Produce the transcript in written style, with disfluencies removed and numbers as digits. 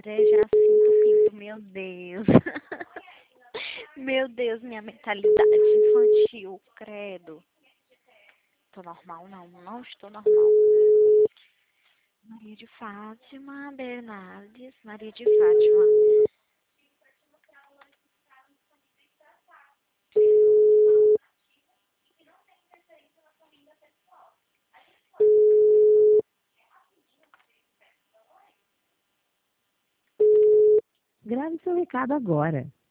André, já sinto o pinto, meu Deus. Meu Deus, minha mentalidade infantil, credo. Tô normal, não, não estou normal. Maria de Fátima Bernardes, Maria de Fátima. Grave seu recado agora.